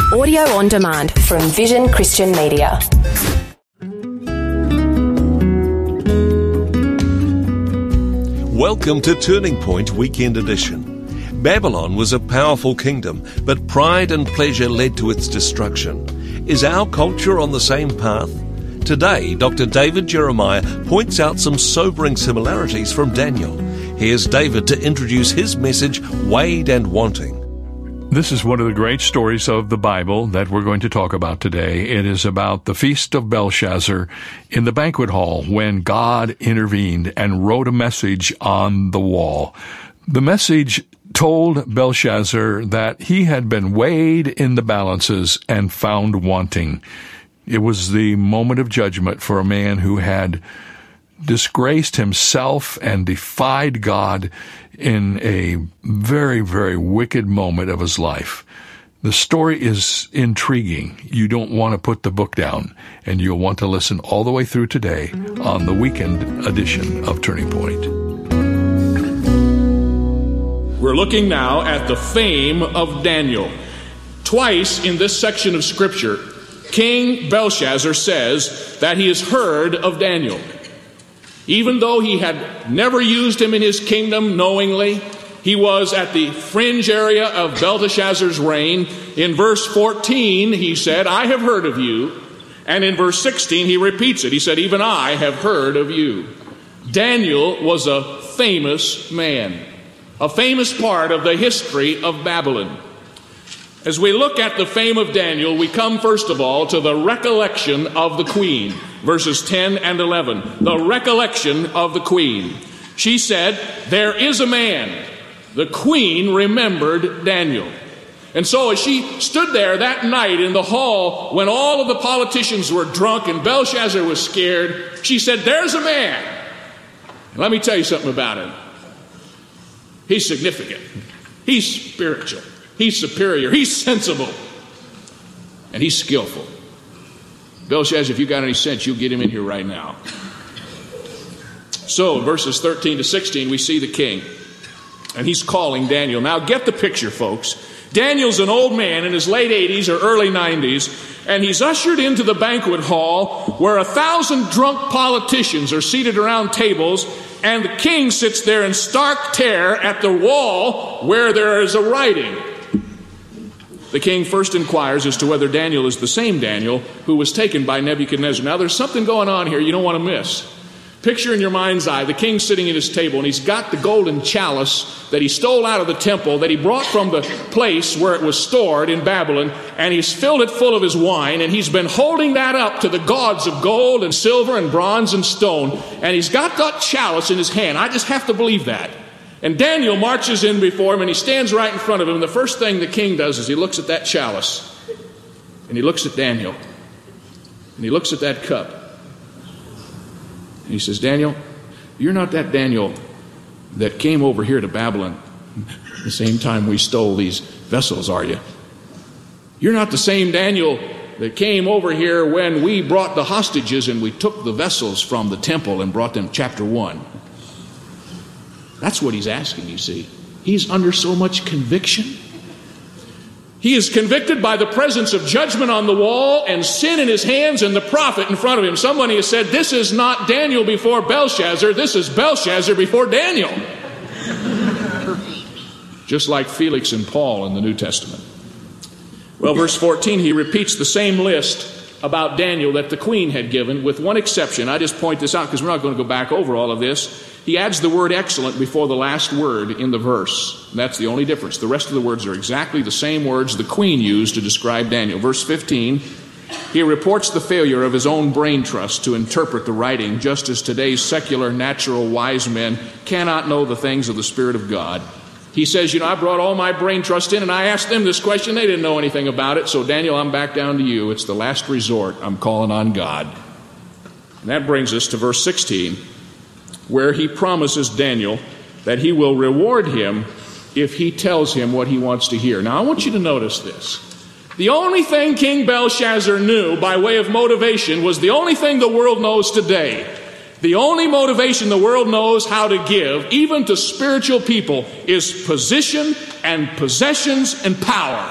Audio on demand from Vision Christian Media. Welcome to Turning Point Weekend Edition. Babylon was a powerful kingdom, but pride and pleasure led to its destruction. Is our culture on the same path? Today, Dr. David Jeremiah points out some sobering similarities from Daniel. Here's David to introduce his message, Weighed and Wanting. This is one of the great stories of the Bible that we're going to talk about today. It is about the Feast of Belshazzar in the banquet hall when God intervened and wrote a message on the wall. The message told Belshazzar that he had been weighed in the balances and found wanting. It was the moment of judgment for a man who had disgraced himself and defied God in a very, very wicked moment of his life. The story is intriguing. You don't want to put the book down, and you'll want to listen all the way through today on the weekend edition of Turning Point. We're looking now at the fame of Daniel. Twice in this section of Scripture, King Belshazzar says that he has heard of Daniel. Even though he had never used him in his kingdom knowingly, he was at the fringe area of Belteshazzar's reign. In verse 14, he said, I have heard of you. And in verse 16, he repeats it. He said, even I have heard of you. Daniel was a famous man, a famous part of the history of Babylon. As we look at the fame of Daniel, we come first of all to the recollection of the queen. Verses 10 and 11. The recollection of the queen. She said, there is a man. The queen remembered Daniel. And so as she stood there that night in the hall when all of the politicians were drunk and Belshazzar was scared, she said, there's a man. And let me tell you something about him. He's significant. He's spiritual. He's superior. He's sensible. And he's skillful. Belshazzar, if you got any sense, you get him in here right now. So, in verses 13 to 16, we see the king. And he's calling Daniel. Now, get the picture, folks. Daniel's an old man in his late 80s or early 90s. And he's ushered into the banquet hall where 1,000 drunk politicians are seated around tables. And the king sits there in stark terror at the wall where there is a writing. The king first inquires as to whether Daniel is the same Daniel who was taken by Nebuchadnezzar. Now, there's something going on here you don't want to miss. Picture in your mind's eye the king sitting at his table, and he's got the golden chalice that he stole out of the temple, that he brought from the place where it was stored in Babylon, and he's filled it full of his wine, and he's been holding that up to the gods of gold and silver and bronze and stone, and he's got that chalice in his hand. I just have to believe that. And Daniel marches in before him, and he stands right in front of him. And the first thing the king does is he looks at that chalice, and he looks at Daniel, and he looks at that cup. And he says, Daniel, you're not that Daniel that came over here to Babylon the same time we stole these vessels, are you? You're not the same Daniel that came over here when we brought the hostages and we took the vessels from the temple and brought them, chapter 1. That's what he's asking, you see. He's under so much conviction. He is convicted by the presence of judgment on the wall and sin in his hands and the prophet in front of him. Somebody has said, this is not Daniel before Belshazzar. This is Belshazzar before Daniel. Just like Felix and Paul in the New Testament. Well, verse 14, he repeats the same list about Daniel that the queen had given, with one exception. I just point this out because we're not going to go back over all of this. He adds the word excellent before the last word in the verse. That's the only difference. The rest of the words are exactly the same words the queen used to describe Daniel. Verse 15, he reports the failure of his own brain trust to interpret the writing, just as today's secular, natural, wise men cannot know the things of the Spirit of God. He says, I brought all my brain trust in, and I asked them this question. They didn't know anything about it. So, Daniel, I'm back down to you. It's the last resort. I'm calling on God. And that brings us to verse 16, where he promises Daniel that he will reward him if he tells him what he wants to hear. Now, I want you to notice this. The only thing King Belshazzar knew by way of motivation was the only thing the world knows today. The only motivation the world knows how to give, even to spiritual people, is position and possessions and power.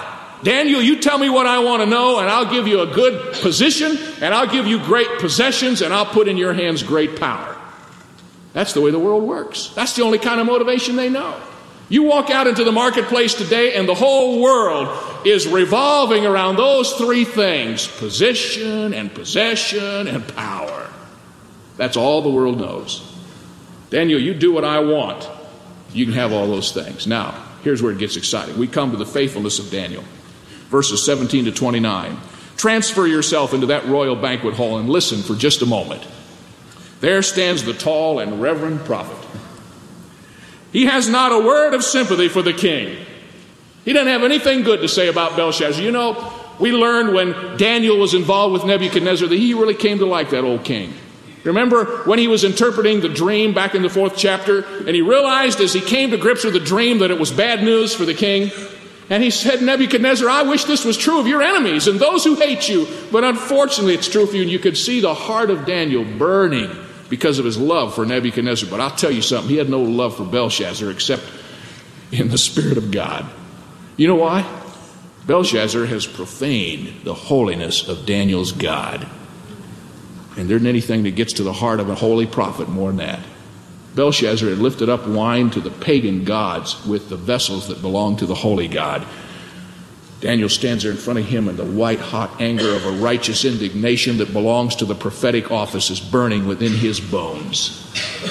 Daniel, you tell me what I want to know, and I'll give you a good position, and I'll give you great possessions, and I'll put in your hands great power. That's the way the world works. That's the only kind of motivation they know. You walk out into the marketplace today, and the whole world is revolving around those three things: position and possession and power. That's all the world knows. Daniel, you do what I want. You can have all those things. Now, here's where it gets exciting. We come to the faithfulness of Daniel. Verses 17 to 29. Transfer yourself into that royal banquet hall and listen for just a moment. There stands the tall and reverend prophet. He has not a word of sympathy for the king. He doesn't have anything good to say about Belshazzar. You know, we learned when Daniel was involved with Nebuchadnezzar that he really came to like that old king. Remember when he was interpreting the dream back in the 4th chapter, and he realized as he came to grips with the dream that it was bad news for the king? And he said, Nebuchadnezzar, I wish this was true of your enemies and those who hate you, but unfortunately it's true for you. And you could see the heart of Daniel burning because of his love for Nebuchadnezzar. But I'll tell you something, he had no love for Belshazzar except in the Spirit of God. You know why? Belshazzar has profaned the holiness of Daniel's God. And there isn't anything that gets to the heart of a holy prophet more than that. Belshazzar had lifted up wine to the pagan gods with the vessels that belonged to the holy God. Daniel stands there in front of him, and the white-hot anger of a righteous indignation that belongs to the prophetic office is burning within his bones.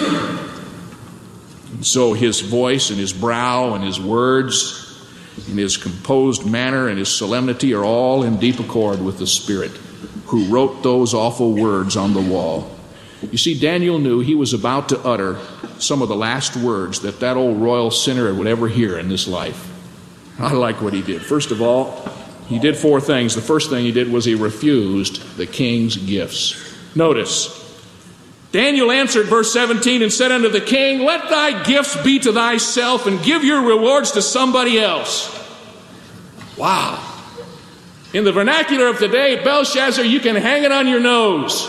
And so his voice and his brow and his words and his composed manner and his solemnity are all in deep accord with the Spirit who wrote those awful words on the wall. You see, Daniel knew he was about to utter some of the last words that old royal sinner would ever hear in this life. I like what he did. First of all, he did 4 things. The first thing he did was he refused the king's gifts. Notice, Daniel answered, verse 17, and said unto the king, let thy gifts be to thyself, and give your rewards to somebody else. Wow. In the vernacular of today, Belshazzar, you can hang it on your nose.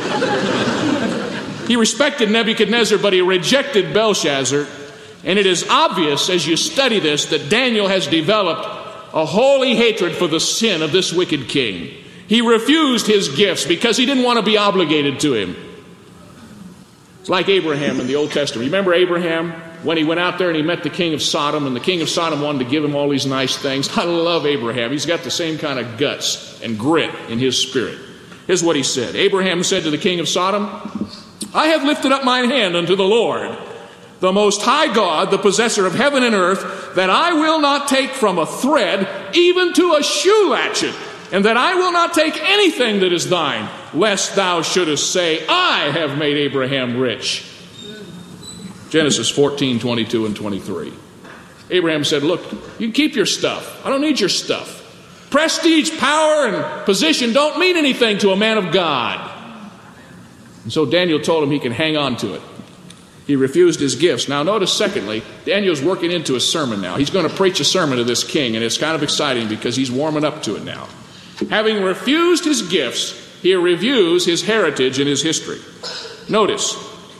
He respected Nebuchadnezzar, but he rejected Belshazzar. And it is obvious as you study this that Daniel has developed a holy hatred for the sin of this wicked king. He refused his gifts because he didn't want to be obligated to him. It's like Abraham in the Old Testament. Remember Abraham when he went out there and he met the king of Sodom, and the king of Sodom wanted to give him all these nice things? I love Abraham. He's got the same kind of guts and grit in his spirit. Here's what he said. Abraham said to the king of Sodom, I have lifted up mine hand unto the Lord, the Most High God, the possessor of heaven and earth, that I will not take from a thread even to a shoe latchet, and that I will not take anything that is thine, lest thou shouldest say, I have made Abraham rich. Genesis 14, 22 and 23. Abraham said, look, you can keep your stuff. I don't need your stuff. Prestige, power, and position don't mean anything to a man of God. And so Daniel told him he can hang on to it. He refused his gifts. Now notice, secondly, Daniel's working into a sermon now. He's going to preach a sermon to this king, and it's kind of exciting because he's warming up to it now. Having refused his gifts, he reviews his heritage and his history. Notice,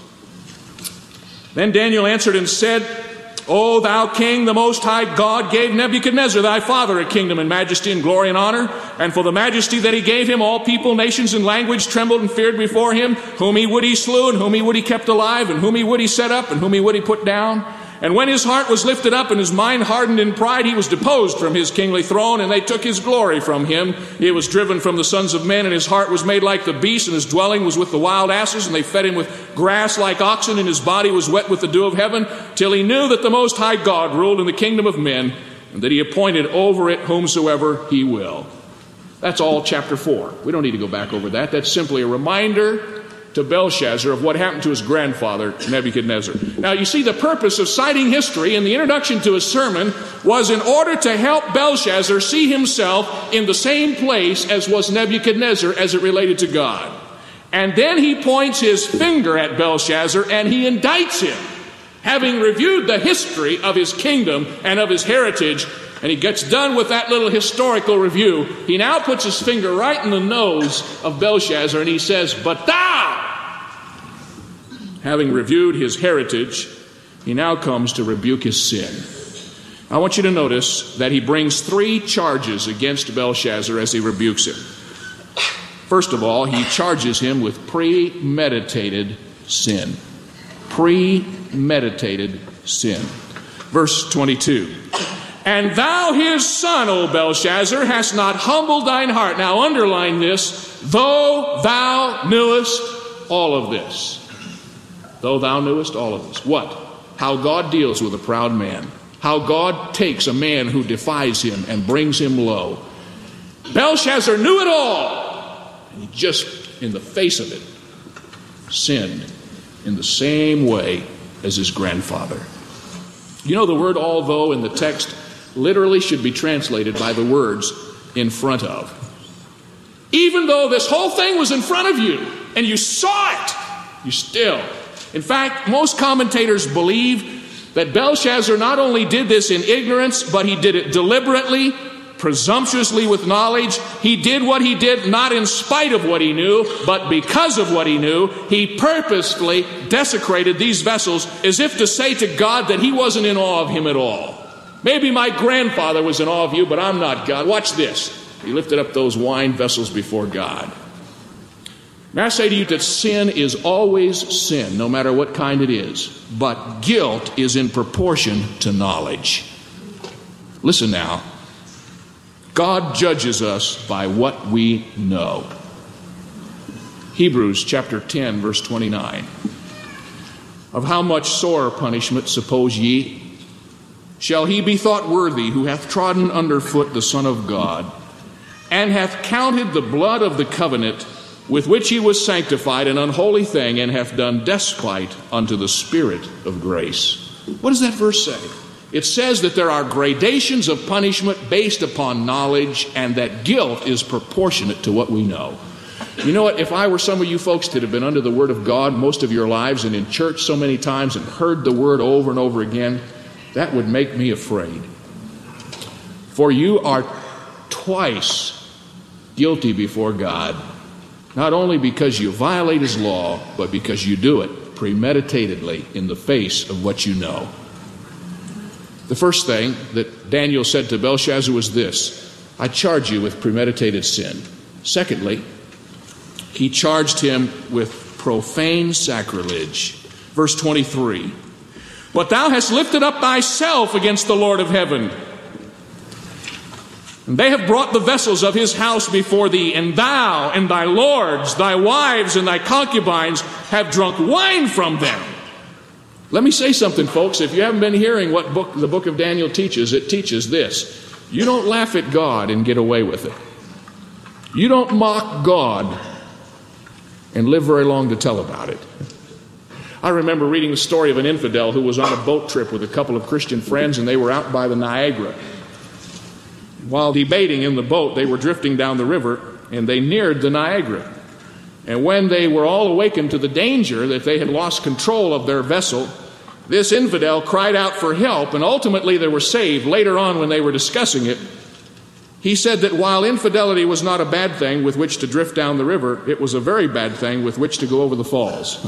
then Daniel answered and said, O thou king, the Most High God gave Nebuchadnezzar thy father a kingdom and majesty and glory and honor, and for the majesty that he gave him, all people, nations, and language trembled and feared before him. Whom he would he slew, and whom he would he kept alive, and whom he would he set up, and whom he would he put down. And when his heart was lifted up and his mind hardened in pride, he was deposed from his kingly throne, and they took his glory from him. He was driven from the sons of men, and his heart was made like the beast, and his dwelling was with the wild asses, and they fed him with grass like oxen, and his body was wet with the dew of heaven, till he knew that the Most High God ruled in the kingdom of men, and that he appointed over it whomsoever he will. That's all chapter 4. We don't need to go back over that. That's simply a reminder to Belshazzar of what happened to his grandfather, Nebuchadnezzar. Now, you see, the purpose of citing history in the introduction to his sermon was in order to help Belshazzar see himself in the same place as was Nebuchadnezzar as it related to God. And then he points his finger at Belshazzar and he indicts him. Having reviewed the history of his kingdom and of his heritage, and he gets done with that little historical review, he now puts his finger right in the nose of Belshazzar and he says, but thou! Having reviewed his heritage, he now comes to rebuke his sin. I want you to notice that he brings 3 charges against Belshazzar as he rebukes him. First of all, he charges him with premeditated sin. Premeditated sin. Verse 22. And thou his son, O Belshazzar, hast not humbled thine heart. Now underline this. Though thou knewest all of this. Though thou knewest all of this. What? How God deals with a proud man. How God takes a man who defies him and brings him low. Belshazzar knew it all. And he just, in the face of it, sinned in the same way as his grandfather. You know, the word although in the text literally should be translated by the words in front of. Even though this whole thing was in front of you and you saw it, you still. In fact, most commentators believe that Belshazzar not only did this in ignorance, but he did it deliberately, presumptuously with knowledge. He did what he did not in spite of what he knew, but because of what he knew. He purposefully desecrated these vessels as if to say to God that he wasn't in awe of him at all. Maybe my grandfather was in awe of you, but I'm not God. Watch this. He lifted up those wine vessels before God. May I say to you that sin is always sin, no matter what kind it is. But guilt is in proportion to knowledge. Listen now. God judges us by what we know. Hebrews chapter 10, verse 29. Of how much sorer punishment, suppose ye, shall he be thought worthy who hath trodden under foot the Son of God, and hath counted the blood of the covenant with which he was sanctified an unholy thing, and hath done despite unto the Spirit of grace. What does that verse say? It says that there are gradations of punishment based upon knowledge, and that guilt is proportionate to what we know. You know what? If I were some of you folks that have been under the Word of God most of your lives and in church so many times and heard the Word over and over again, that would make me afraid. For you are twice guilty before God, not only because you violate His law, but because you do it premeditatedly in the face of what you know. The first thing that Daniel said to Belshazzar was this: I charge you with premeditated sin. Secondly, he charged him with profane sacrilege. Verse 23. But thou hast lifted up thyself against the Lord of heaven, and they have brought the vessels of his house before thee, and thou and thy lords, thy wives and thy concubines have drunk wine from them. Let me say something, folks. If you haven't been hearing what the book of Daniel teaches, it teaches this. You don't laugh at God and get away with it. You don't mock God and live very long to tell about it. I remember reading the story of an infidel who was on a boat trip with a couple of Christian friends, and they were out by the Niagara. While debating in the boat, they were drifting down the river, and they neared the Niagara. And when they were all awakened to the danger that they had lost control of their vessel, this infidel cried out for help, and ultimately they were saved. Later on, when they were discussing it, he said that while infidelity was not a bad thing with which to drift down the river, it was a very bad thing with which to go over the falls.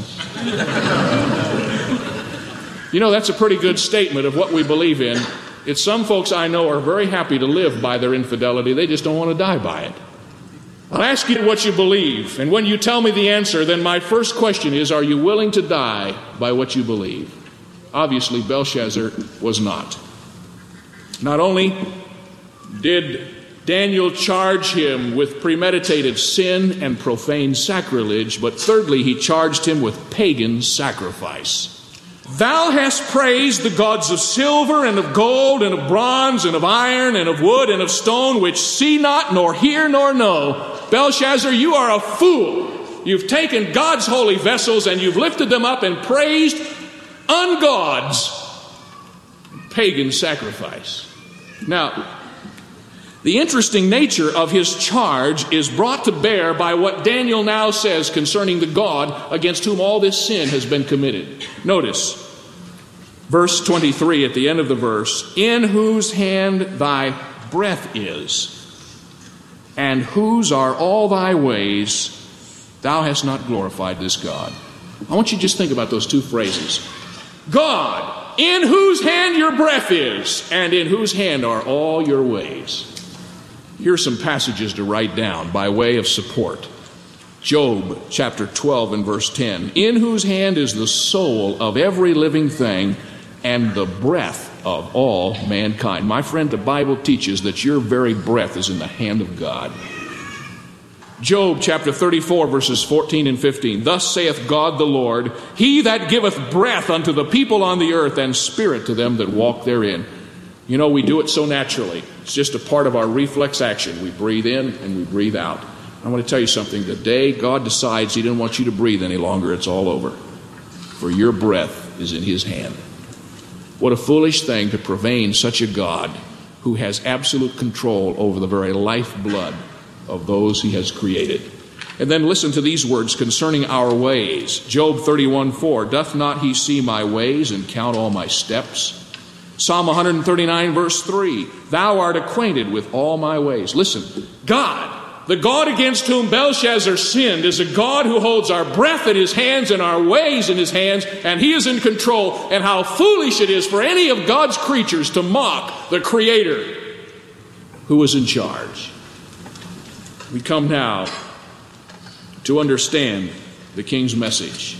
You know, that's a pretty good statement of what we believe in. It's some folks I know are very happy to live by their infidelity. They just don't want to die by it. I'll ask you what you believe, and when you tell me the answer, then my first question is, are you willing to die by what you believe? Obviously, Belshazzar was not. Not only did Daniel charge him with premeditated sin and profane sacrilege, but thirdly, he charged him with pagan sacrifice. Thou hast praised the gods of silver and of gold and of bronze and of iron and of wood and of stone, which see not nor hear nor know. Belshazzar, you are a fool. You've taken God's holy vessels and you've lifted them up and praised ungods, pagan sacrifice. Now, the interesting nature of his charge is brought to bear by what Daniel now says concerning the God against whom all this sin has been committed. Notice, verse 23 at the end of the verse, in whose hand thy breath is, and whose are all thy ways, thou hast not glorified this God. I want you to just think about those two phrases. God, in whose hand your breath is, and in whose hand are all your ways. Here's some passages to write down by way of support. Job chapter 12 and verse 10. In whose hand is the soul of every living thing and the breath of all mankind. My friend, the Bible teaches that your very breath is in the hand of God. Job chapter 34 verses 14 and 15. Thus saith God the Lord, He that giveth breath unto the people on the earth and spirit to them that walk therein. You know, we do it so naturally. It's just a part of our reflex action. We breathe in and we breathe out. I want to tell you something. The day God decides He didn't want you to breathe any longer, it's all over. For your breath is in His hand. What a foolish thing to profane such a God who has absolute control over the very lifeblood of those He has created. And then listen to these words concerning our ways. Job 31:4, doth not He see my ways and count all my steps? Psalm 139 verse 3, thou art acquainted with all my ways. Listen, God, the God against whom Belshazzar sinned, is a God who holds our breath in His hands and our ways in His hands, and He is in control. And how foolish it is for any of God's creatures to mock the Creator who is in charge. We come now to understand the king's message.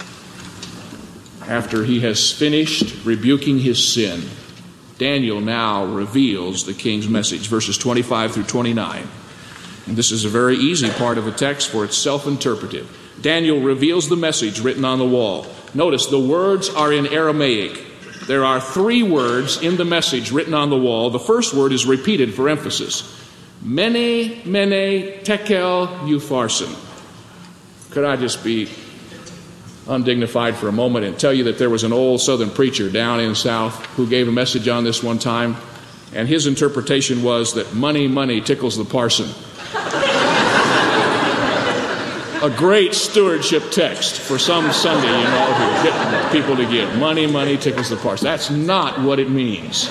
After he has finished rebuking his sin, Daniel now reveals the king's message, verses 25 through 29. And this is a very easy part of the text, for it's self-interpretive. Daniel reveals the message written on the wall. Notice the words are in Aramaic. There are 3 words in the message written on the wall. The first word is repeated for emphasis. Mene, mene, tekel, upharsin. Could I just be undignified for a moment and tell you that there was an old southern preacher down in the South who gave a message on this one time, and his interpretation was that money, money tickles the parson. A great stewardship text for some Sunday, to get people to give. Money, money tickles the parson. That's not what it means.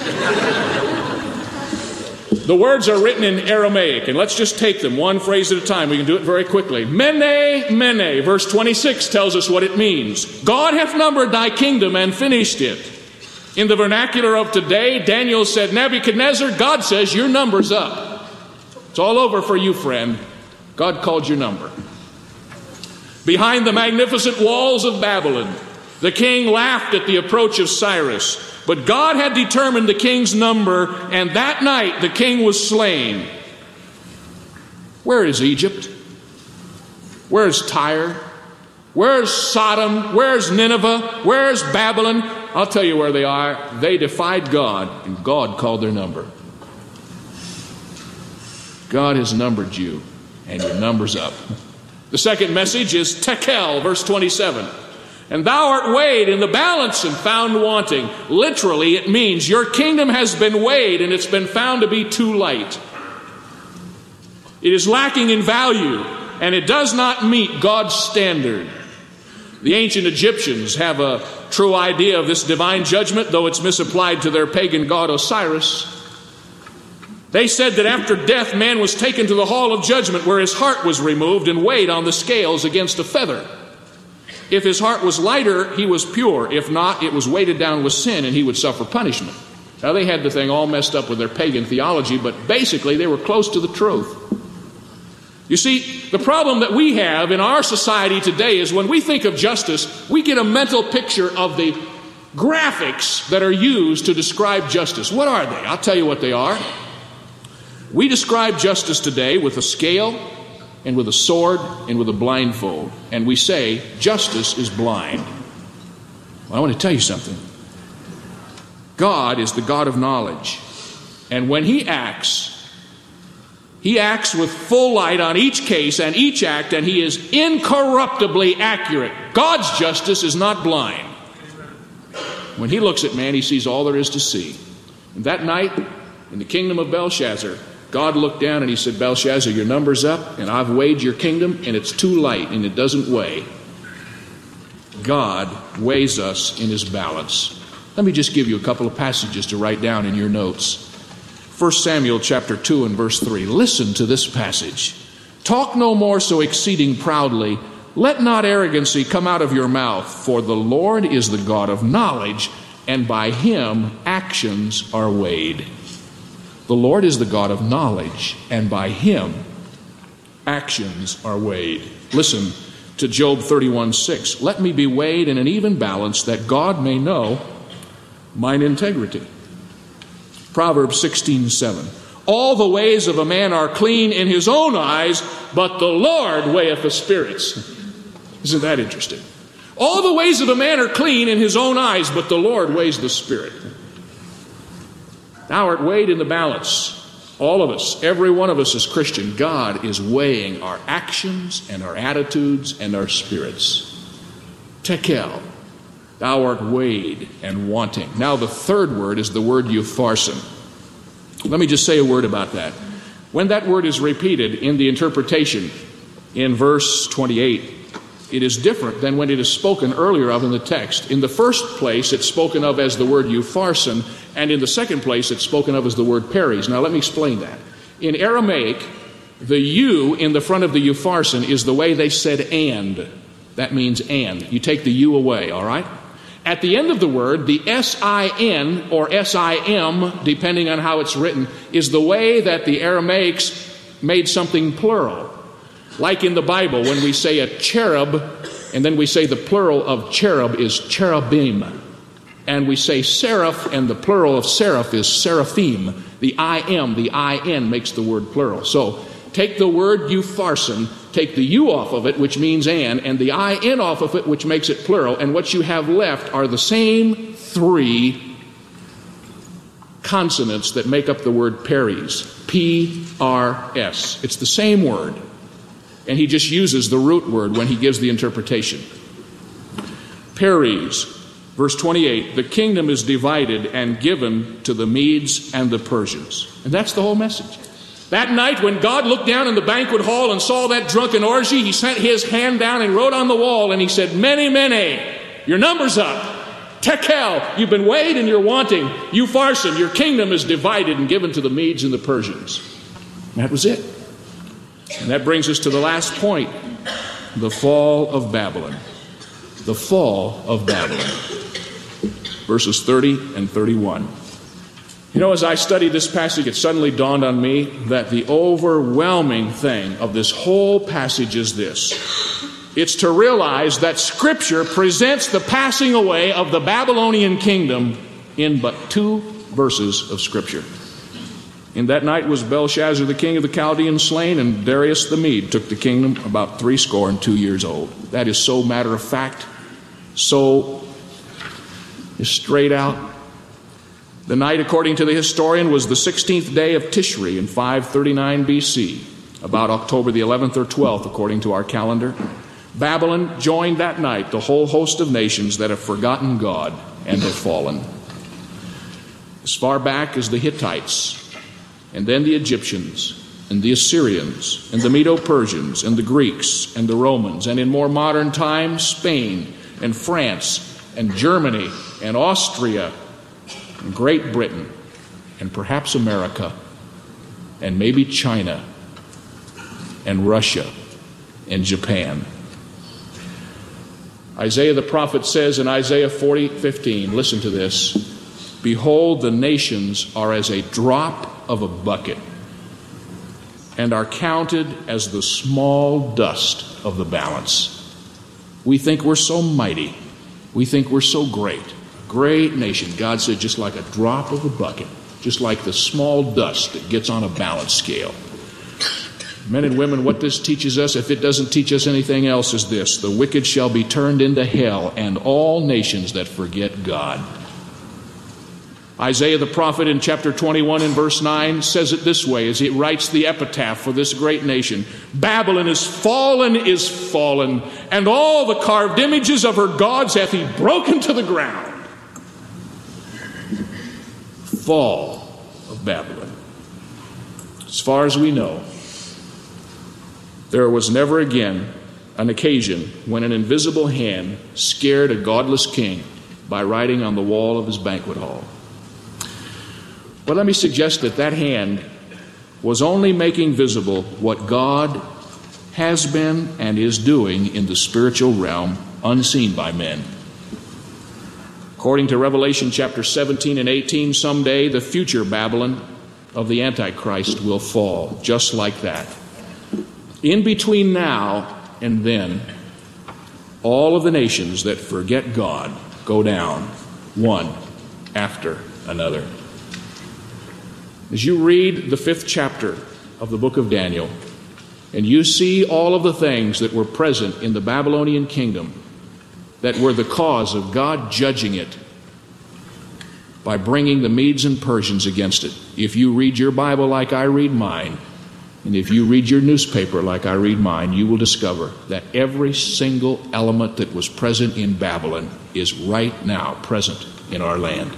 The words are written in Aramaic, and let's just take them one phrase at a time. We can do it very quickly. Mene, mene, verse 26 tells us what it means. God hath numbered thy kingdom and finished it. In the vernacular of today, Daniel said, Nebuchadnezzar, God says your number's up. It's all over for you, friend. God called your number. Behind the magnificent walls of Babylon, the king laughed at the approach of Cyrus. But God had determined the king's number, and that night the king was slain. Where is Egypt? Where is Tyre? Where is Sodom? Where is Nineveh? Where is Babylon? I'll tell you where they are. They defied God, and God called their number. God has numbered you, and your number's up. The second message is tekel, verse 27. And thou art weighed in the balance and found wanting. Literally, it means your kingdom has been weighed and it's been found to be too light. It is lacking in value and it does not meet God's standard. The ancient Egyptians have a true idea of this divine judgment, though it's misapplied to their pagan god Osiris. They said that after death, man was taken to the hall of judgment where his heart was removed and weighed on the scales against a feather. If his heart was lighter, he was pure. If not, it was weighted down with sin and he would suffer punishment. Now, they had the thing all messed up with their pagan theology, but basically they were close to the truth. You see, the problem that we have in our society today is when we think of justice, we get a mental picture of the graphics that are used to describe justice. What are they? I'll tell you what they are. We describe justice today with a scale and with a sword and with a blindfold. And we say, justice is blind. Well, I want to tell you something. God is the God of knowledge. And when He acts with full light on each case and each act, and He is incorruptibly accurate. God's justice is not blind. When He looks at man, He sees all there is to see. And that night, in the kingdom of Belshazzar, God looked down and He said, Belshazzar, your number's up, and I've weighed your kingdom, and it's too light, and it doesn't weigh. God weighs us in His balance. Let me just give you a couple of passages to write down in your notes. 1 Samuel chapter 2 and verse 3. Listen to this passage. Talk no more so exceeding proudly. Let not arrogancy come out of your mouth, for the Lord is the God of knowledge, and by him actions are weighed. The Lord is the God of knowledge, and by him actions are weighed. Listen to Job 31:6. Let me be weighed in an even balance, that God may know mine integrity. Proverbs 16:7. All the ways of a man are clean in his own eyes, but the Lord weigheth the spirits. Isn't that interesting? All the ways of a man are clean in his own eyes, but the Lord weighs the spirit. Thou art weighed in the balance. All of us, every one of us as Christian, God is weighing our actions and our attitudes and our spirits. Tekel, thou art weighed and wanting. Now the third word is the word eupharsin. Let me just say a word about that. When that word is repeated in the interpretation in verse 28, it is different than when it is spoken earlier of in the text. In the first place, it's spoken of as the word eupharsin, and in the second place, it's spoken of as the word peres. Now, let me explain that. In Aramaic, the U in the front of the eupharsin is the way they said and. That means and. You take the U away, all right? At the end of the word, the S-I-N or S-I-M, depending on how it's written, is the way that the Aramaics made something plural. Like in the Bible, when we say a cherub, and then we say the plural of cherub is cherubim. And we say seraph, and the plural of seraph is seraphim. The I-M, the I-N makes the word plural. So take the word eupharsin, take the U off of it, which means and the I-N off of it, which makes it plural, and what you have left are the same three consonants that make up the word peres. P-R-S. It's the same word. And he just uses the root word when he gives the interpretation. Peres, verse 28, the kingdom is divided and given to the Medes and the Persians. And that's the whole message. That night when God looked down in the banquet hall and saw that drunken orgy, he sent his hand down and wrote on the wall, and he said, Mene, Mene, your number's up. Tekel, you've been weighed and you're wanting. Eupharsin, your kingdom is divided and given to the Medes and the Persians. And that was it. And that brings us to the last point, the fall of Babylon. The fall of Babylon. Verses 30 and 31. You know, as I studied this passage, it suddenly dawned on me that the overwhelming thing of this whole passage is this. It's to realize that Scripture presents the passing away of the Babylonian kingdom in but 2 verses of Scripture. In that night was Belshazzar the king of the Chaldeans slain, and Darius the Mede took the kingdom about 62 years old. That is so matter of fact, so straight out. The night, according to the historian, was the 16th day of Tishri in 539 BC, about October the 11th or 12th, according to our calendar. Babylon joined that night the whole host of nations that have forgotten God and have fallen. As far back as the Hittites, and then the Egyptians, and the Assyrians, and the Medo-Persians, and the Greeks, and the Romans, and in more modern times, Spain, and France, and Germany, and Austria, and Great Britain, and perhaps America, and maybe China, and Russia, and Japan. Isaiah the prophet says in Isaiah 40:15, listen to this, behold, the nations are as a drop of a bucket, and are counted as the small dust of the balance. We think we're so mighty. We think we're so great. Great nation. God said just like a drop of a bucket, just like the small dust that gets on a balance scale. Men and women, what this teaches us, if it doesn't teach us anything else, is this: the wicked shall be turned into hell, and all nations that forget God. Isaiah the prophet in chapter 21 and verse 9 says it this way as he writes the epitaph for this great nation. Babylon is fallen, and all the carved images of her gods hath he broken to the ground. Fall of Babylon. As far as we know, there was never again an occasion when an invisible hand scared a godless king by writing on the wall of his banquet hall. But let me suggest that that hand was only making visible what God has been and is doing in the spiritual realm, unseen by men. According to Revelation chapter 17 and 18, someday the future Babylon of the Antichrist will fall, just like that. In between now and then, all of the nations that forget God go down, one after another. As you read the 5th chapter of the book of Daniel, and you see all of the things that were present in the Babylonian kingdom that were the cause of God judging it by bringing the Medes and Persians against it. If you read your Bible like I read mine, and if you read your newspaper like I read mine, you will discover that every single element that was present in Babylon is right now present in our land.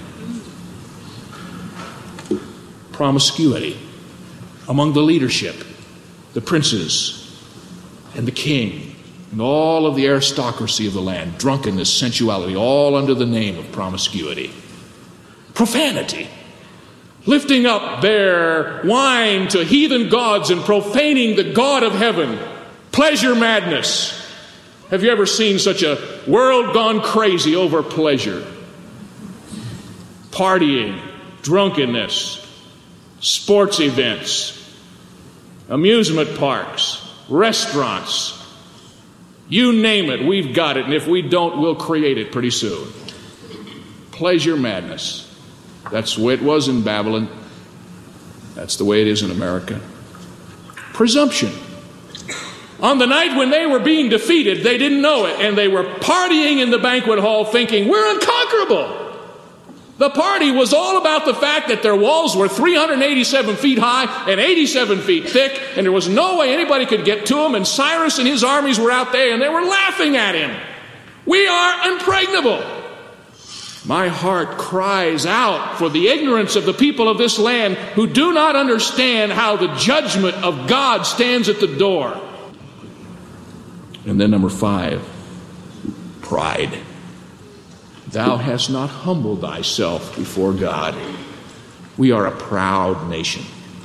Promiscuity among the leadership, the princes and the king, and all of the aristocracy of the land, drunkenness, sensuality, all under the name of promiscuity. Profanity, lifting up their wine to heathen gods and profaning the God of heaven. Pleasure madness. Have you ever seen such a world gone crazy over pleasure? Partying, drunkenness, sports events, amusement parks, restaurants. You name it, we've got it, and if we don't, we'll create it pretty soon. Pleasure madness. That's the way it was in Babylon. That's the way it is in America. Presumption. On the night when they were being defeated, they didn't know it, and they were partying in the banquet hall thinking, we're unconquerable. The party was all about the fact that their walls were 387 feet high and 87 feet thick, and there was no way anybody could get to them, and Cyrus and his armies were out there, and they were laughing at him. We are impregnable. My heart cries out for the ignorance of the people of this land who do not understand how the judgment of God stands at the door. And then number 5, pride. Thou hast not humbled thyself before God. We are a proud nation.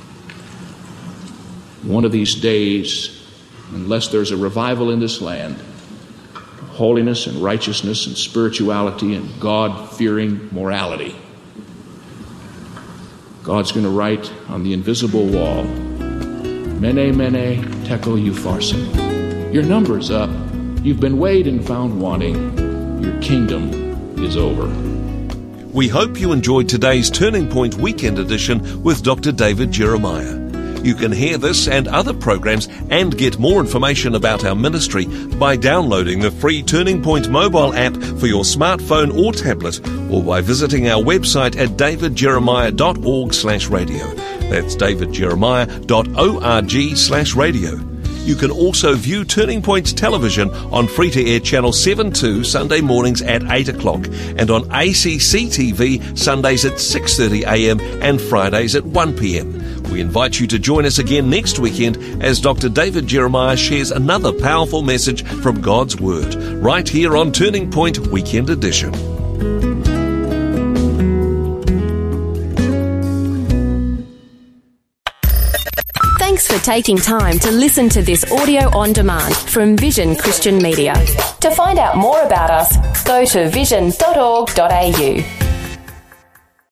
One of these days, unless there's a revival in this land, holiness and righteousness and spirituality and God-fearing morality, God's going to write on the invisible wall, Mene, mene, tekel upharsin. Your number's up. You've been weighed and found wanting. Your kingdom is over. We hope you enjoyed today's Turning Point Weekend Edition with Dr. David Jeremiah. You can hear this and other programs and get more information about our ministry by downloading the free Turning Point mobile app for your smartphone or tablet, or by visiting our website at davidjeremiah.org/radio. That's davidjeremiah.org/radio. You can also view Turning Point Television on free-to-air channel 72 Sunday mornings at 8 o'clock and on ACC TV Sundays at 6:30 a.m. and Fridays at 1 p.m. We invite you to join us again next weekend as Dr. David Jeremiah shares another powerful message from God's Word, right here on Turning Point Weekend Edition. Thanks for taking time to listen to this audio on demand from Vision Christian Media. To find out more about us, go to vision.org.au.